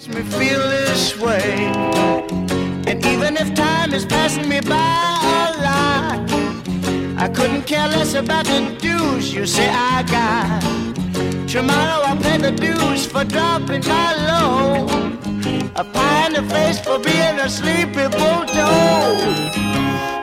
Me feel this way, and even if time is passing me by a lot, I couldn't care less about the dues you say I got. Tomorrow I'll pay the dues for dropping my load, a pie in the face for being a sleepy bulldog.